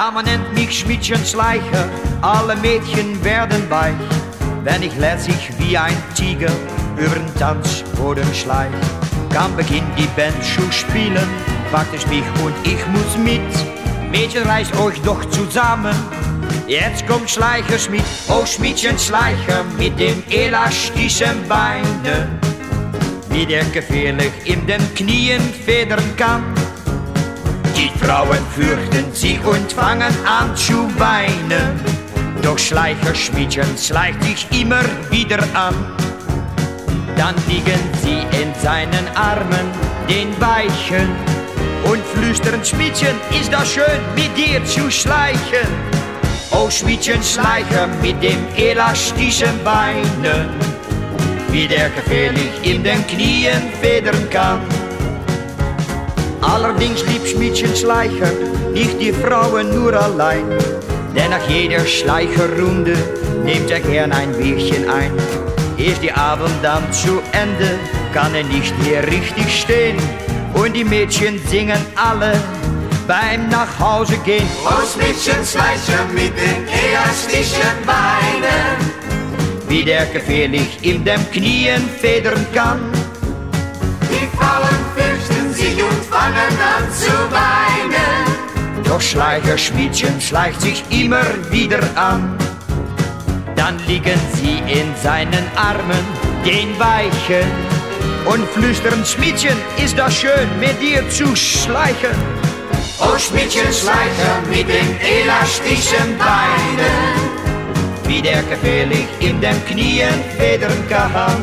Ja, man nennt mich Schmiedchen-Schleicher, alle Mädchen werden weich, wenn ich lässig wie ein Tiger übern Tanzboden schleich. Kann beginnt die Band zu spielen, packt es mich und ich muss mit. Mädchen, reißt euch doch zusammen, jetzt kommt Schleicher Schmied. Oh, Schmiedchen-Schleicher mit dem elastischen Beinen, wie der gefährlich in den Knien federn kann. Die Frauen fürchten sich und fangen an zu weinen, doch Schleicher Schmiedchen schleicht sich immer wieder an. Dann liegen sie in seinen Armen, den Weichen, und flüstern: Schmiedchen, ist das schön, mit dir zu schleichen. Oh, Schmiedchen, Schleicher mit dem elastischen Beinen, wie der gefährlich in den Knien federn kann. Allerdings liebt Schmiedchen Schleicher nicht die Frauen nur allein, denn nach jeder Schleicherrunde nimmt er gern ein Bierchen ein. Ist der Abend dann zu Ende, kann er nicht mehr richtig stehen, und die Mädchen singen alle beim Nachhause gehen. Oh, Schmiedchen Schleicher mit den elastischen Beinen, wie der gefährlich in den Knien federn kann. die Frauen fürchten sich und fangen an zu weinen, Doch Schleicher Schmiedchen schleicht sich immer wieder an. Dann liegen sie in seinen Armen, den Weichen, und flüstern: Schmiedchen, ist das schön, mit dir zu schleichen. oh, Schmiedchen Schleicher mit den elastischen Beinen, Wie der gefährlich in den Knien federn kann.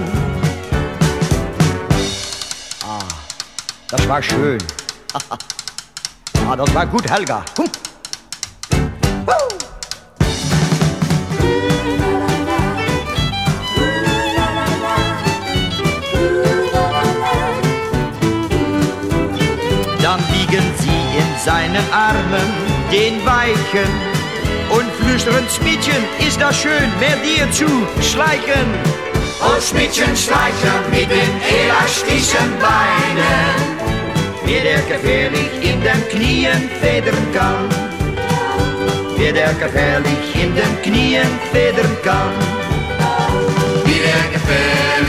Das war schön. Das war gut, Helga. Dann liegen sie in seinen Armen, den Weichen, und flüstern: Schmiedchen, ist das schön, mit dir zu schleichen. oh, Schmiedchen Schleicher mit den elastischen Beinen, Wie der gefährlich in den Knien federn kann. Wie der gefährlich in den Knien federn kann. wie der gefährlich